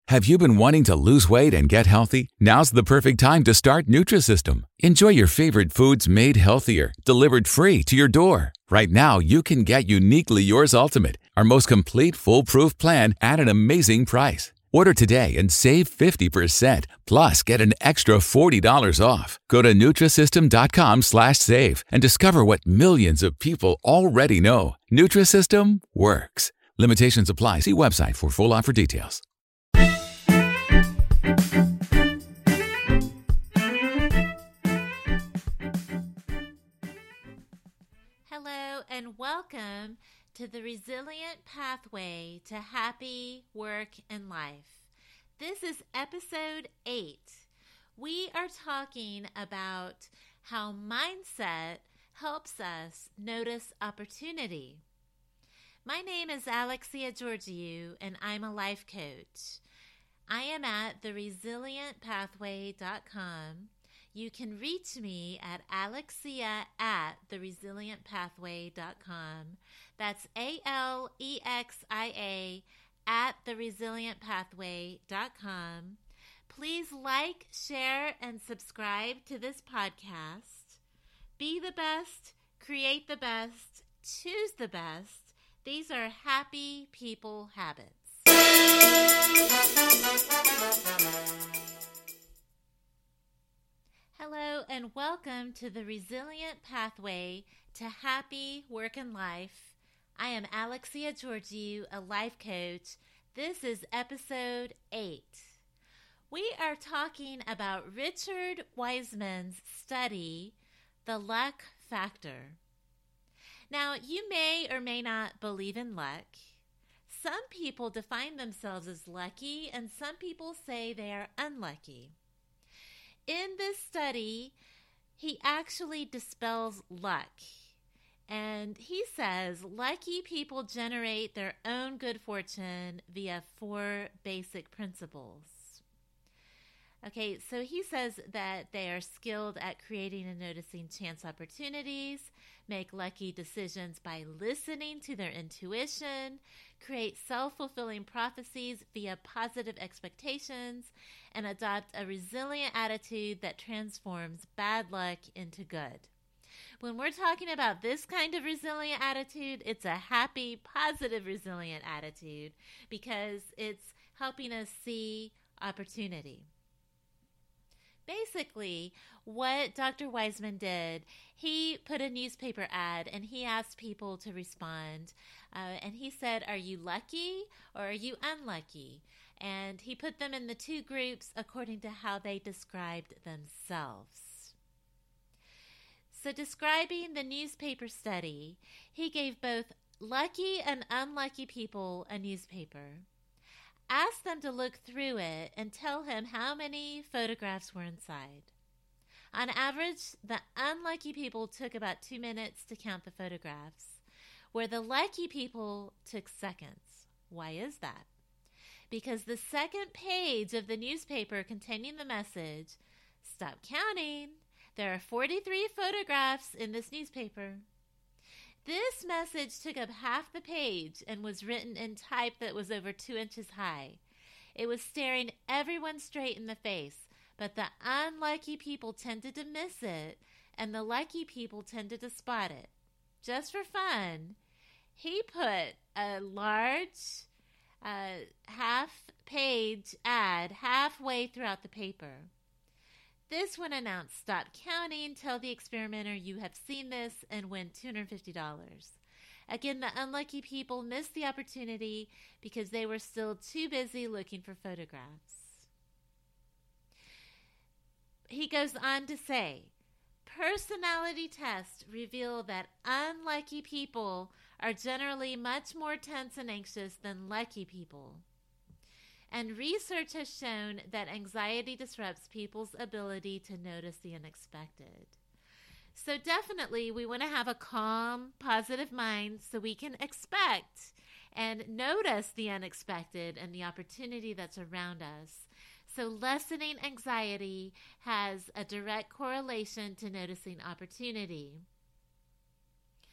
Have you been wanting to lose weight and get healthy? Now's the perfect time to start Nutrisystem. Enjoy your favorite foods made healthier, delivered free to your door. Right now, you can get Uniquely Yours Ultimate, our most complete foolproof plan at an amazing price. Order today and save 50%, plus get an extra $40 off. Go to Nutrisystem.com/save and discover what millions of people already know. Nutrisystem works. Limitations apply. See website for full offer details. Hello and welcome to the Resilient Pathway to Happy Work and Life. This is episode 8. We are talking about how mindset helps us notice opportunity. My name is Alexia Georgiou and I'm a life coach. I am at theresilientpathway.com. You can reach me at alexia@theresilientpathway.com. That's ALEXIA @theresilientpathway.com. Please like, share, and subscribe to this podcast. Be the best, create the best, choose the best. These are happy people habits. Hello and welcome to the Resilient Pathway to Happy Work and Life. I am Alexia Georgiou, a life coach. This is episode 8. We are talking about Richard Wiseman's study, The Luck Factor. Now, you may or may not believe in luck. Some people define themselves as lucky, and some people say they are unlucky. In this study, he actually dispels luck. And he says lucky people generate their own good fortune via 4 basic principles. Okay, so he says that they are skilled at creating and noticing chance opportunities, make lucky decisions by listening to their intuition, create self-fulfilling prophecies via positive expectations, and adopt a resilient attitude that transforms bad luck into good. When we're talking about this kind of resilient attitude, it's a happy, positive, resilient attitude because it's helping us see opportunity. Basically, what Dr. Wiseman did, he put a newspaper ad and he asked people to respond. And he said, are you lucky or are you unlucky? And he put them in the 2 groups according to how they described themselves. So describing the newspaper study, he gave both lucky and unlucky people a newspaper. Asked them to look through it and tell him how many photographs were inside. On average, the unlucky people took about 2 minutes to count the photographs, where the lucky people took seconds. Why is that? Because the second page of the newspaper containing the message, "Stop counting. There are 43 photographs in this newspaper." This message took up half the page and was written in type that was over 2 inches high. It was staring everyone straight in the face, but the unlucky people tended to miss it, and the lucky people tended to spot it. Just for fun, he put a large half-page ad halfway throughout the paper. This one announced, "Stop counting, tell the experimenter you have seen this, and win $250. Again, the unlucky people missed the opportunity because they were still too busy looking for photographs. He goes on to say, personality tests reveal that unlucky people are generally much more tense and anxious than lucky people. And research has shown that anxiety disrupts people's ability to notice the unexpected. So definitely we want to have a calm, positive mind so we can expect and notice the unexpected and the opportunity that's around us. So lessening anxiety has a direct correlation to noticing opportunity.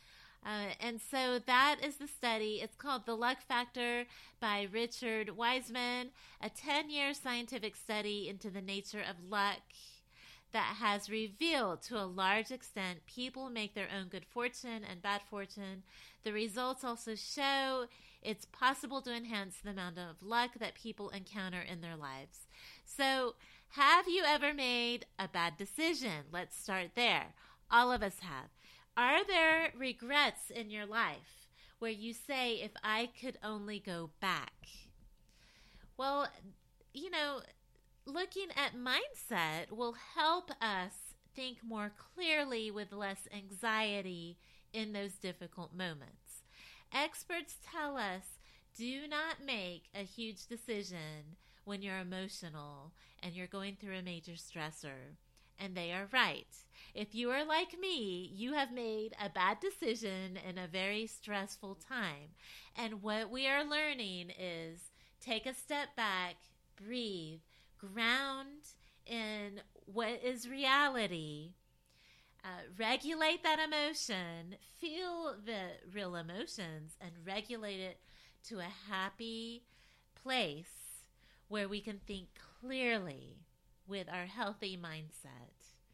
And so that is the study. It's called The Luck Factor by Richard Wiseman, a 10-year scientific study into the nature of luck that has revealed to a large extent people make their own good fortune and bad fortune. The results also show it's possible to enhance the amount of luck that people encounter in their lives. So, have you ever made a bad decision? Let's start there. All of us have. Are there regrets in your life where you say, if I could only go back? Well, looking at mindset will help us think more clearly with less anxiety in those difficult moments. Experts tell us do not make a huge decision when you're emotional and you're going through a major stressor. And they are right. If you are like me, you have made a bad decision in a very stressful time. And what we are learning is take a step back, breathe, ground in what is reality, regulate that emotion, feel the real emotions, and regulate it to a happy place where we can think clearly with our healthy mindset.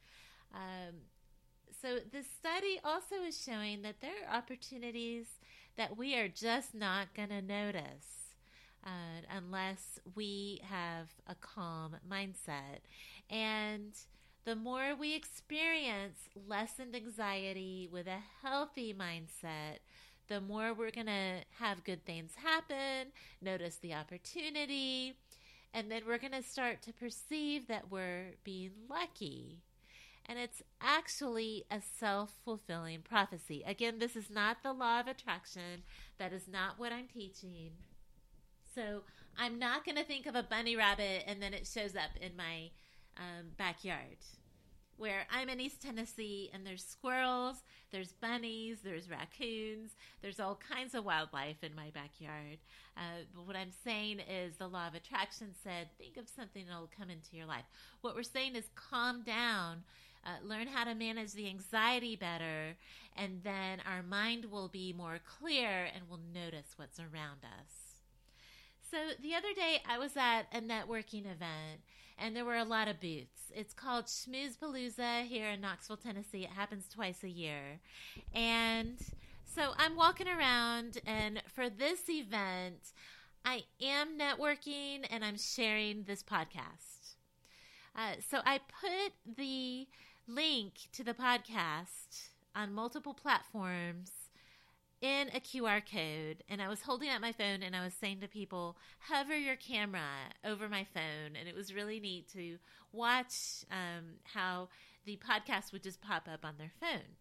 So the study also is showing that there are opportunities that we are just not going to notice unless we have a calm mindset. And the more we experience lessened anxiety with a healthy mindset, the more we're going to have good things happen, notice the opportunity, and then we're going to start to perceive that we're being lucky. And it's actually a self-fulfilling prophecy. Again, this is not the law of attraction. That is not what I'm teaching. So I'm not going to think of a bunny rabbit and then it shows up in my backyard. Where I'm in East Tennessee and there's squirrels, there's bunnies, there's raccoons, there's all kinds of wildlife in my backyard. But what I'm saying is the law of attraction said, think of something that will come into your life. What we're saying is calm down, learn how to manage the anxiety better, and then our mind will be more clear and we'll notice what's around us. So the other day I was at a networking event and there were a lot of booths. It's called Schmoozepalooza here in Knoxville, Tennessee. It happens twice a year. And so I'm walking around, and for this event, I am networking and I'm sharing this podcast. So I put the link to the podcast on multiple platforms in a QR code, and I was holding up my phone and I was saying to people, hover your camera over my phone, and it was really neat to watch how the podcast would just pop up on their phone.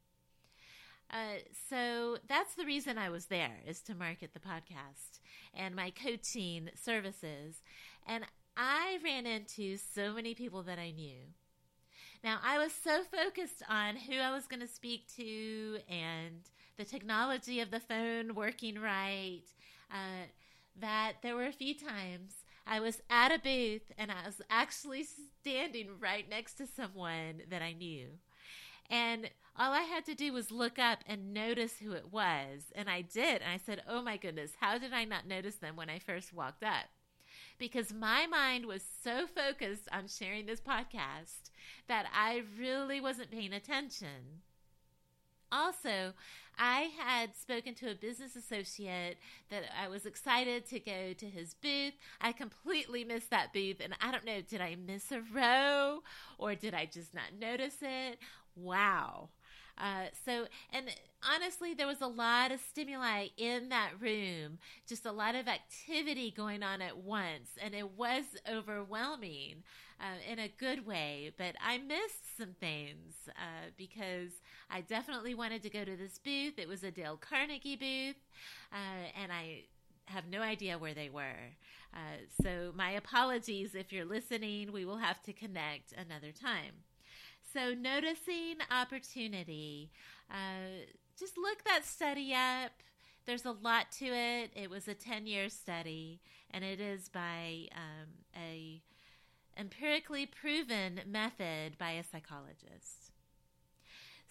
So that's the reason I was there, is to market the podcast and my coaching services. And I ran into so many people that I knew. Now, I was so focused on who I was going to speak to and the technology of the phone working right, that there were a few times I was at a booth and I was actually standing right next to someone that I knew. And all I had to do was look up and notice who it was. And I did. And I said, oh my goodness, how did I not notice them when I first walked up? Because my mind was so focused on sharing this podcast that I really wasn't paying attention. Also, I had spoken to a business associate that I was excited to go to his booth. I completely missed that booth, and I don't know, did I miss a row or did I just not notice it? Wow. And honestly, there was a lot of stimuli in that room, just a lot of activity going on at once, and it was overwhelming in a good way, but I missed some things because I definitely wanted to go to this booth. It was a Dale Carnegie booth, and I have no idea where they were. So my apologies if you're listening. We will have to connect another time. So noticing opportunity, just look that study up. There's a lot to it. It was a 10-year study, and it is by a empirically proven method by a psychologist.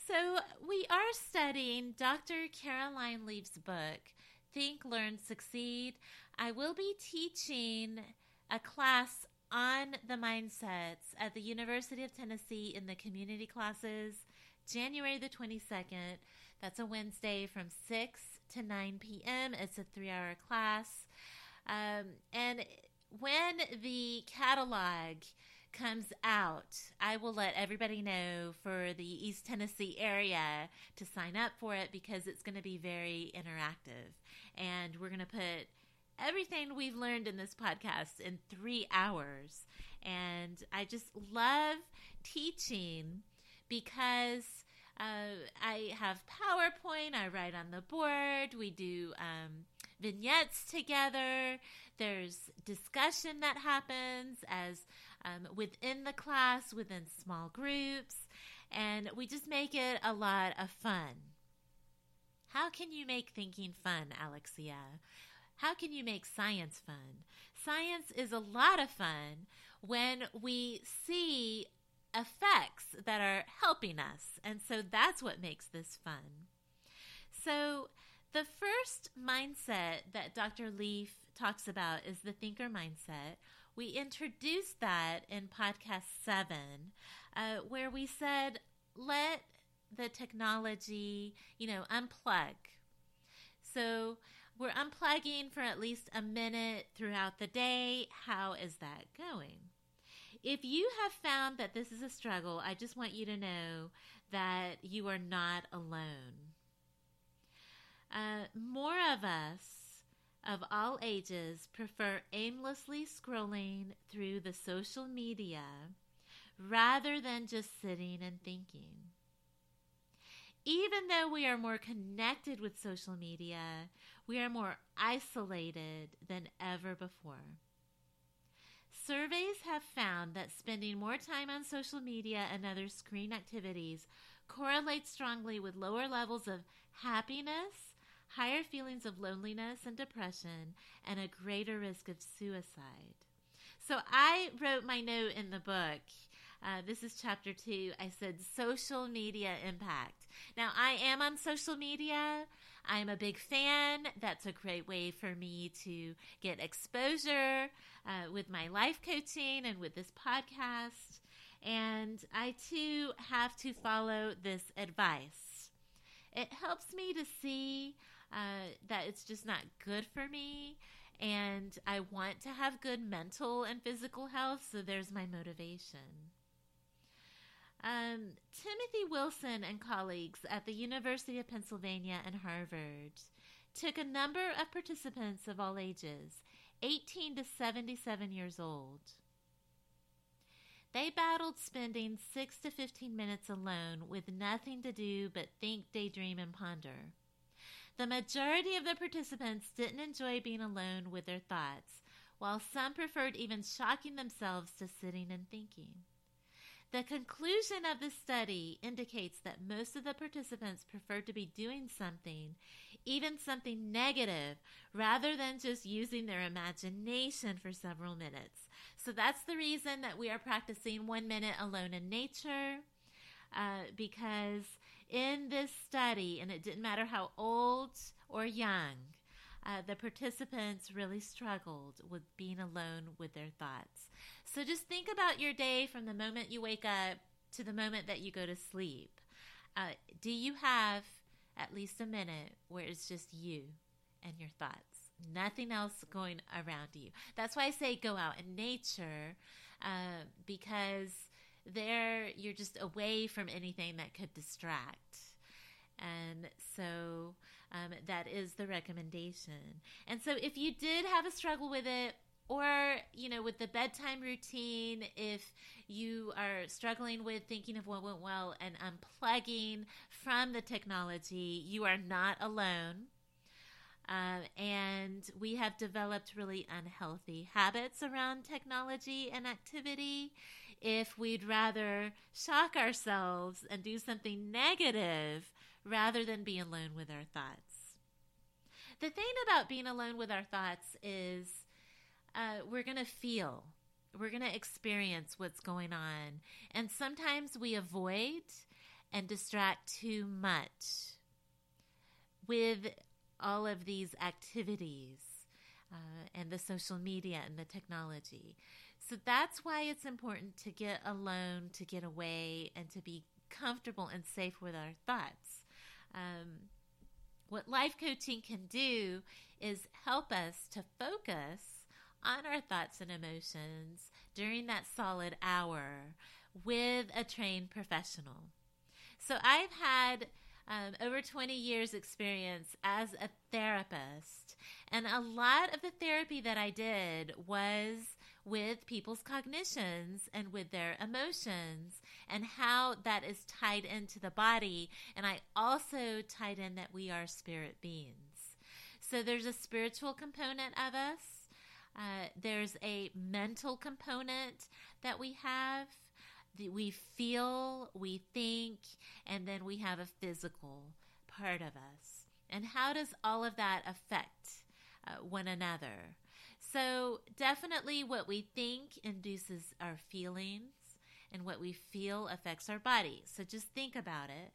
So we are studying Dr. Caroline Leaf's book, Think, Learn, Succeed. I will be teaching a class on the mindsets at the University of Tennessee in the community classes, January the 22nd. That's a Wednesday from 6 to 9 p.m. It's a 3-hour class. And when the catalog comes out, I will let everybody know for the East Tennessee area to sign up for it because it's going to be very interactive. And we're going to put everything we've learned in this podcast in 3 hours. And I just love teaching because I have PowerPoint, I write on the board, we do vignettes together, there's discussion that happens as within the class, within small groups, and we just make it a lot of fun. How can you make thinking fun, Alexia? How can you make science fun? Science is a lot of fun when we see effects that are helping us, and so that's what makes this fun. So the first mindset that Dr. Leaf talks about is the thinker mindset. We introduced that in podcast 7, where we said, let the technology, unplug. So we're unplugging for at least a minute throughout the day. How is that going? If you have found that this is a struggle, I just want you to know that you are not alone. More of us of all ages prefer aimlessly scrolling through the social media rather than just sitting and thinking. Even though we are more connected with social media, we are more isolated than ever before. Surveys have found that spending more time on social media and other screen activities correlates strongly with lower levels of happiness, higher feelings of loneliness and depression, and a greater risk of suicide. So I wrote my note in the book. This is chapter 2. I said social media impact. Now, I am on social media. I'm a big fan. That's a great way for me to get exposure with my life coaching and with this podcast. And I, too, have to follow this advice. It helps me to see that it's just not good for me, and I want to have good mental and physical health, so there's my motivation. Timothy Wilson and colleagues at the University of Pennsylvania and Harvard took a number of participants of all ages, 18 to 77 years old. They battled spending 6 to 15 minutes alone with nothing to do but think, daydream, and ponder. The majority of the participants didn't enjoy being alone with their thoughts, while some preferred even shocking themselves to sitting and thinking. The conclusion of the study indicates that most of the participants preferred to be doing something, even something negative, rather than just using their imagination for several minutes. So that's the reason that we are practicing 1 minute alone in nature, because in this study, and it didn't matter how old or young, the participants really struggled with being alone with their thoughts. So just think about your day from the moment you wake up to the moment that you go to sleep. Do you have at least a minute where it's just you and your thoughts? Nothing else going around you. That's why I say go out in nature, because there you're just away from anything that could distract. And so that is the recommendation. And so if you did have a struggle with it, or, with the bedtime routine, if you are struggling with thinking of what went well and unplugging from the technology, you are not alone. And we have developed really unhealthy habits around technology and activity. If we'd rather shock ourselves and do something negative rather than be alone with our thoughts. The thing about being alone with our thoughts is we're going to feel, we're going to experience what's going on. And sometimes we avoid and distract too much with all of these activities and the social media and the technology. So that's why it's important to get alone, to get away, and to be comfortable and safe with our thoughts. What life coaching can do is help us to focus on our thoughts and emotions during that solid hour with a trained professional. So I've had over 20 years experience as a therapist, and a lot of the therapy that I did was with people's cognitions and with their emotions and how that is tied into the body. And I also tied in that we are spirit beings. So there's a spiritual component of us. There's a mental component that we have. We feel, we think, and then we have a physical part of us. And how does all of that affect one another? So definitely what we think induces our feelings, and what we feel affects our body. So just think about it.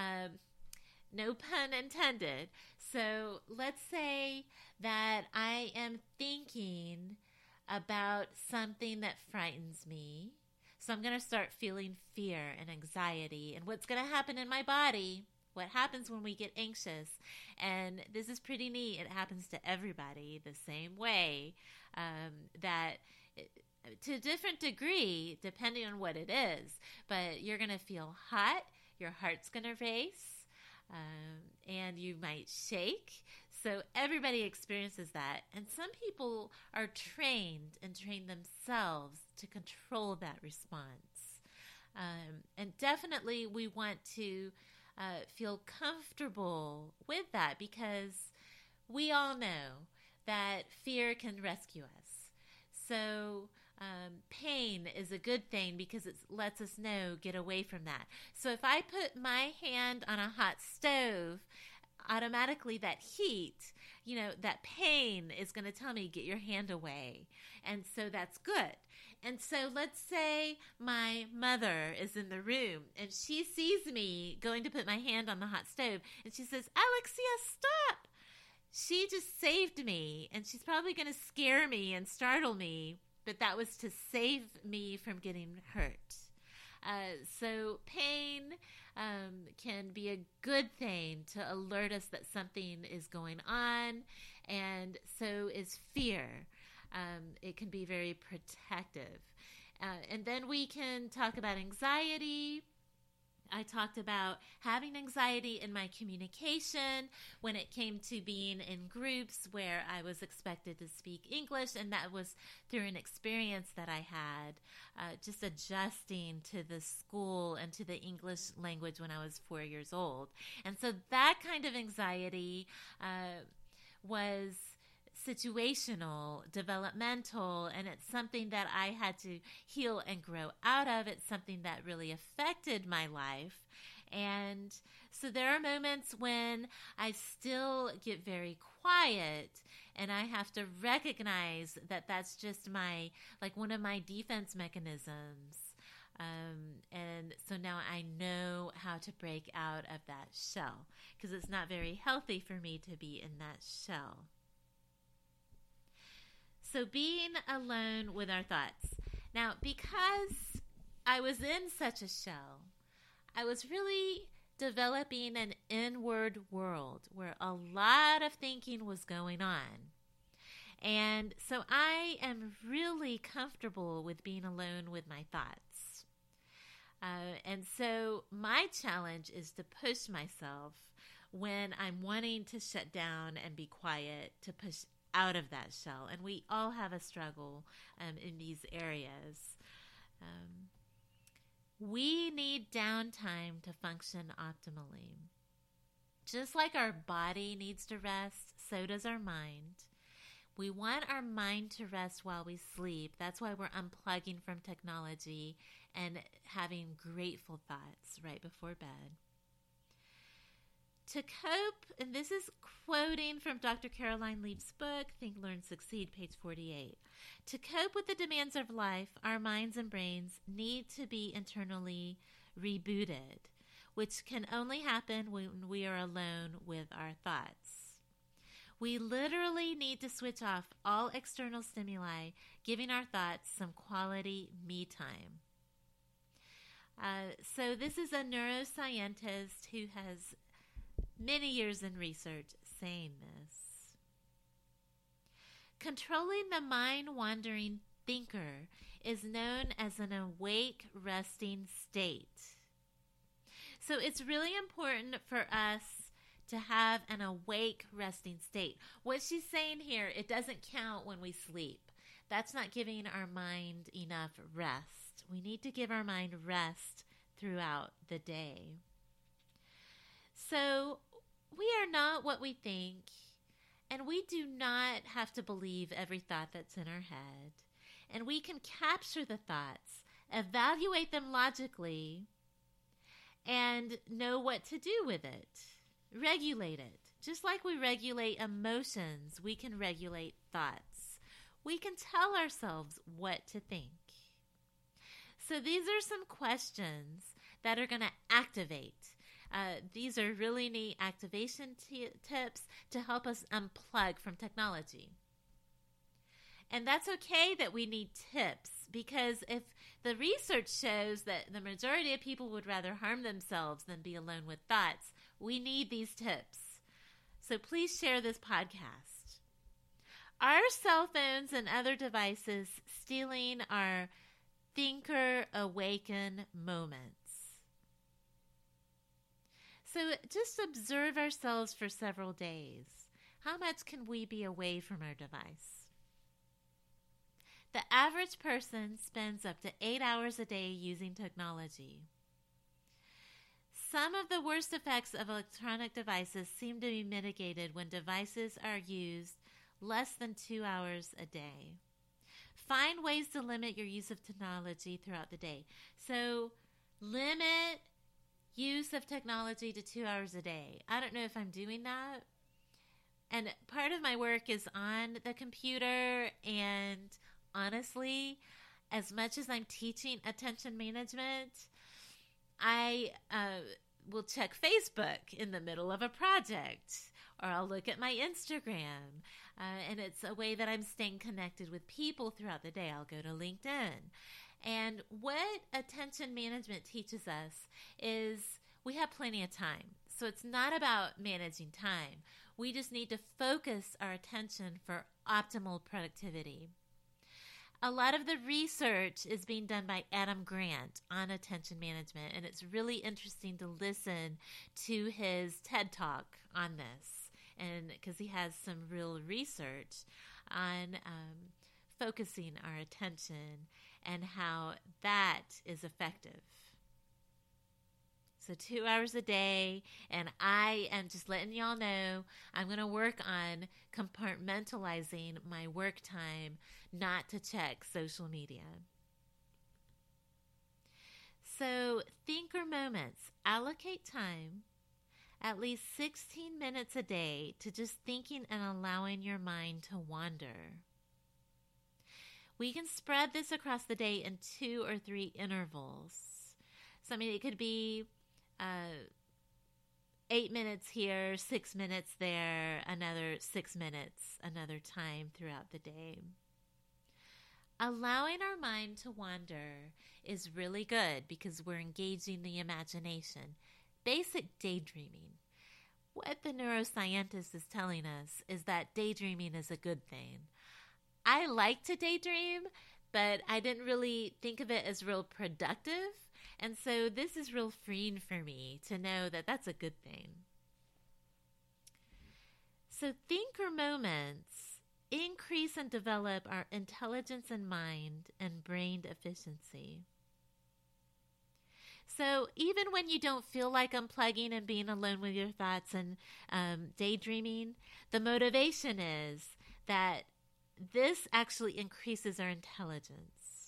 No pun intended. So let's say that I am thinking about something that frightens me. So I'm going to start feeling fear and anxiety. And what's going to happen in my body, what happens when we get anxious, and this is pretty neat, it happens to everybody the same way, that to a different degree, depending on what it is, but you're going to feel hot, your heart's going to race, and you might shake. So everybody experiences that. And some people are trained and train themselves to control that response. And definitely we want to feel comfortable with that, because we all know that fear can rescue us. So pain is a good thing because it lets us know, get away from that. So if I put my hand on a hot stove, automatically that heat, that pain is going to tell me, get your hand away. And so that's good. And so let's say my mother is in the room and she sees me going to put my hand on the hot stove and she says, Alexia, stop. She just saved me, and she's probably going to scare me and startle me, but that was to save me from getting hurt. So pain can be a good thing to alert us that something is going on, and so is fear. It can be very protective. And then we can talk about anxiety. I talked about having anxiety in my communication when it came to being in groups where I was expected to speak English, and that was through an experience that I had, just adjusting to the school and to the English language when I was 4 years old. And so that kind of anxiety was situational, developmental, and it's something that I had to heal and grow out of. It's something that really affected my life. And so there are moments when I still get very quiet, and I have to recognize that that's just one of my defense mechanisms. And so now I know how to break out of that shell, because it's not very healthy for me to be in that shell. So being alone with our thoughts. Now, because I was in such a shell, I was really developing an inward world where a lot of thinking was going on. And so I am really comfortable with being alone with my thoughts. And so my challenge is to push myself when I'm wanting to shut down and be quiet, to push out of that shell. And we all have a struggle in these areas. We need downtime to function optimally. Just like our body needs to rest, so does our mind. We want our mind to rest while we sleep. That's why we're unplugging from technology and having grateful thoughts right before bed. To cope, and this is quoting from Dr. Caroline Leaf's book, Think, Learn, Succeed, page 48. To cope with the demands of life, our minds and brains need to be internally rebooted. which can only happen when we are alone with our thoughts. We literally need to switch off all external stimuli, giving our thoughts some quality me time. So this is a neuroscientist who has many years in research saying this. Controlling the mind-wandering thinker is known as an awake resting state. So it's really important for us to have an awake resting state. What she's saying here, it doesn't count when we sleep. That's not giving our mind enough rest. We need to give our mind rest throughout the day. So we are not what we think, and we do not have to believe every thought that's in our head. And we can capture the thoughts, evaluate them logically, and know what to do with it. Regulate it. Just like we regulate emotions, we can regulate thoughts. We can tell ourselves what to think. So these are some questions that are going to activate. These are really neat activation tips to help us unplug from technology. And that's okay that we need tips, because if the research shows that the majority of people would rather harm themselves than be alone with thoughts, we need these tips. So please share this podcast. Are cell phones and other devices stealing our thinker awaken moments? So just observe ourselves for several days. How much can we be away from our device? The average person spends up to 8 hours a day using technology. Some of the worst effects of electronic devices seem to be mitigated when devices are used less than 2 hours a day. Find ways to limit your use of technology throughout the day. So limit use of technology to 2 hours a day. I don't know if I'm doing that. And part of my work is on the computer, and honestly, as much as I'm teaching attention management, I will check Facebook in the middle of a project, or I'll look at my Instagram, and it's a way that I'm staying connected with people throughout the day. I'll go to LinkedIn. And what attention management teaches us is we have plenty of time. So it's not about managing time. We just need to focus our attention for optimal productivity. A lot of the research is being done by Adam Grant on attention management, and it's really interesting to listen to his TED Talk on this, and because he has some real research on focusing our attention and how that is effective. So 2 hours a day, and I am just letting y'all know I'm going to work on compartmentalizing my work time not to check social media. So thinker moments. Allocate time, at least 16 minutes a day, to just thinking and allowing your mind to wander. We can spread this across the day in 2 or 3 intervals. So, I mean, it could be 8 minutes here, 6 minutes there, another 6 minutes, another time throughout the day. Allowing our mind to wander is really good because we're engaging the imagination. Basic daydreaming. What the neuroscientist is telling us is that daydreaming is a good thing. I like to daydream, but I didn't really think of it as real productive. And so this is real freeing for me to know that that's a good thing. So thinker moments increase and develop our intelligence and mind and brain efficiency. So even when you don't feel like unplugging and being alone with your thoughts and daydreaming, the motivation is that this actually increases our intelligence.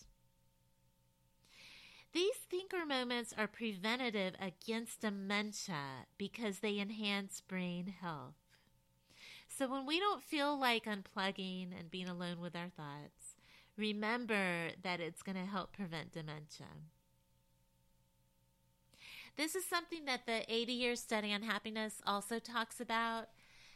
These thinker moments are preventative against dementia because they enhance brain health. So when we don't feel like unplugging and being alone with our thoughts, remember that it's going to help prevent dementia. This is something that the 80-year study on happiness also talks about,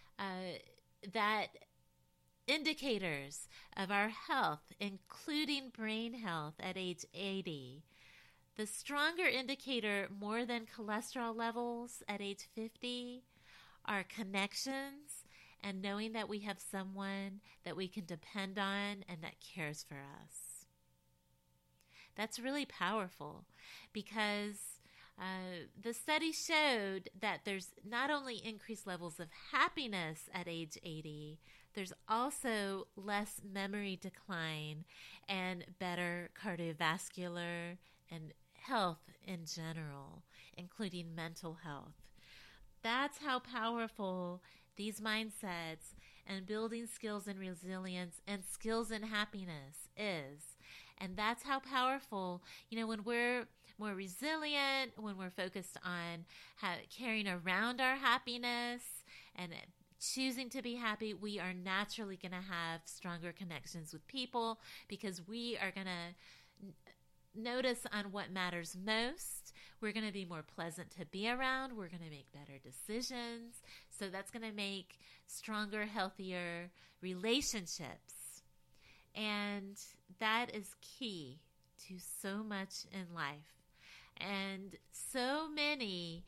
that indicators of our health, including brain health at age 80, the stronger indicator more than cholesterol levels at age 50 are connections and knowing that we have someone that we can depend on and that cares for us. That's really powerful because the study showed that there's not only increased levels of happiness at age 80, there's also less memory decline and better cardiovascular and health in general, including mental health. That's how powerful these mindsets and building skills in resilience and skills in happiness is. And that's how powerful, when we're more resilient, when we're focused on carrying around our happiness and choosing to be happy, we are naturally going to have stronger connections with people because we are going to notice on what matters most. We're going to be more pleasant to be around. We're going to make better decisions. So that's going to make stronger, healthier relationships. And that is key to so much in life. And so many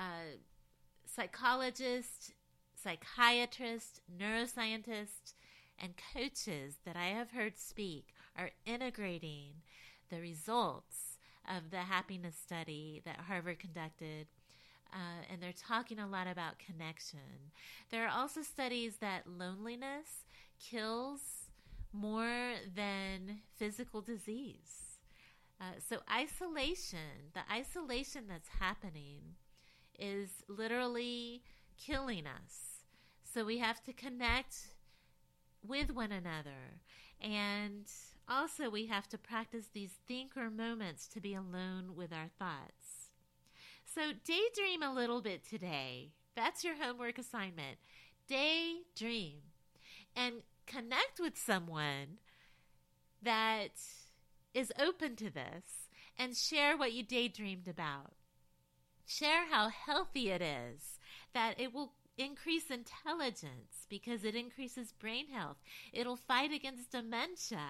psychologists, psychiatrists, neuroscientists, and coaches that I have heard speak are integrating the results of the happiness study that Harvard conducted, and they're talking a lot about connection. There are also studies that loneliness kills more than physical disease. So the isolation that's happening is literally killing us. So we have to connect with one another. And also we have to practice these thinker moments to be alone with our thoughts. So daydream a little bit today. That's your homework assignment. Daydream. And connect with someone that is open to this and share what you daydreamed about. Share how healthy it is, that it will increase intelligence because it increases brain health. It'll fight against dementia,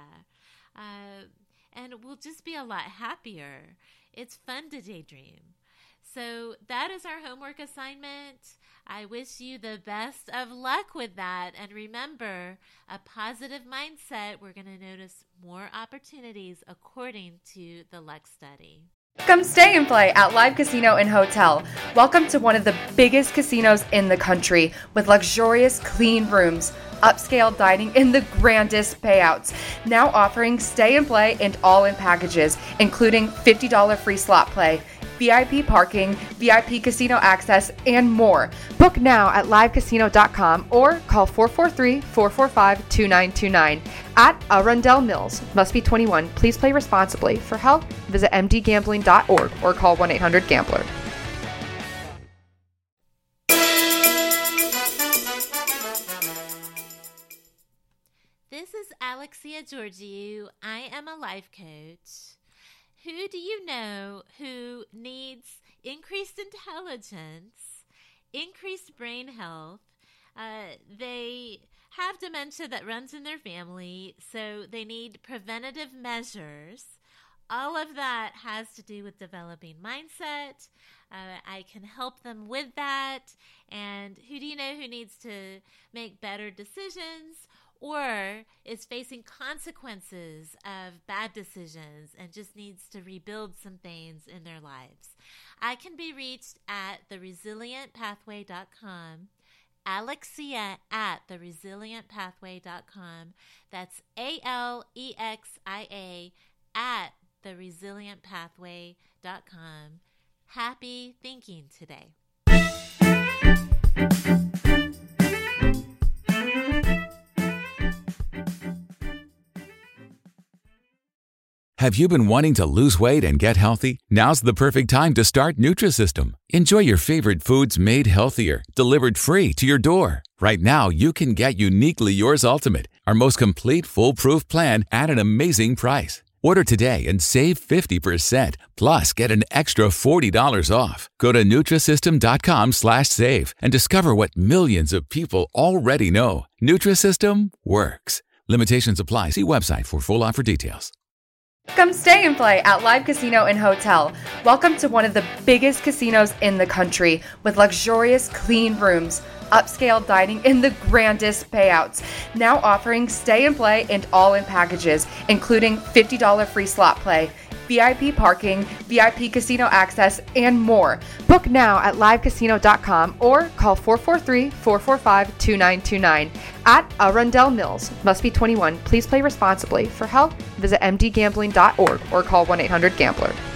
and we'll just be a lot happier. It's fun to daydream. So that is our homework assignment. I wish you the best of luck with that. And remember, a positive mindset, we're going to notice more opportunities according to the Luck study. Come stay and play at Live Casino and Hotel. Welcome to one of the biggest casinos in the country with luxurious, clean rooms, upscale dining, and the grandest payouts. Now offering stay and play and all-in packages, including $50 free slot play, VIP parking, VIP casino access, and more. Book now at livecasino.com or call 443-445-2929 at Arundel Mills. Must be 21. Please play responsibly. For help, visit mdgambling.org or call 1-800-GAMBLER. This is Alexia Georgiou. I am a life coach. Who do you know who needs increased intelligence, increased brain health? They have dementia that runs in their family, so they need preventative measures. All of that has to do with developing mindset. I can help them with that. And who do you know who needs to make better decisions or is facing consequences of bad decisions and just needs to rebuild some things in their lives? I can be reached at theresilientpathway.com, Alexia at theresilientpathway.com. That's ALEXIA at theresilientpathway.com. Happy thinking today. Have you been wanting to lose weight and get healthy? Now's the perfect time to start Nutrisystem. Enjoy your favorite foods made healthier, delivered free to your door. Right now, you can get Uniquely Yours Ultimate, our most complete foolproof plan at an amazing price. Order today and save 50%, plus get an extra $40 off. Go to Nutrisystem.com/save and discover what millions of people already know. Nutrisystem works. Limitations apply. See website for full offer details. Come stay and play at Live Casino and Hotel. Welcome to one of the biggest casinos in the country with luxurious clean rooms, upscale dining, and the grandest payouts. Now offering stay and play and all-in packages, including $50 free slot play, VIP parking, VIP casino access, and more. Book now at livecasino.com or call 443-445-2929 at Arundel Mills. Must be 21. Please play responsibly. For help, visit mdgambling.org or call 1-800-GAMBLER.